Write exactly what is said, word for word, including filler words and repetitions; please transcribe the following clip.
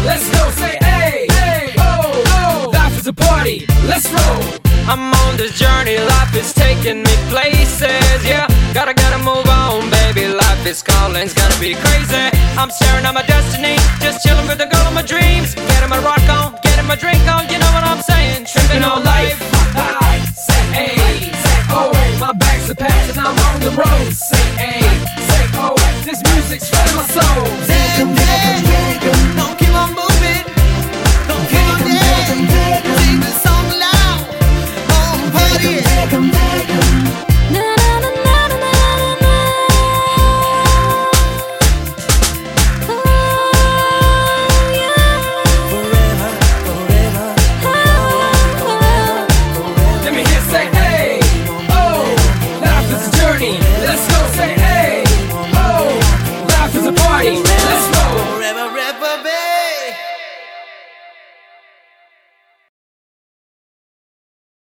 let's go. Say hey, hey, oh, oh. Life is a party, let's roll. I'm on this journey, life is taking me places. Yeah, gotta, gotta move on, baby. Life is calling, it's gonna be crazy. I'm staring at my destiny, just chilling with the girl of my dreams. Getting my rock on, getting my drink on, you know what I'm saying? Tripping on life. Say hey, say oh. My bags are packed and I'm on the road. Say hey, say oh. This music's filling my soul.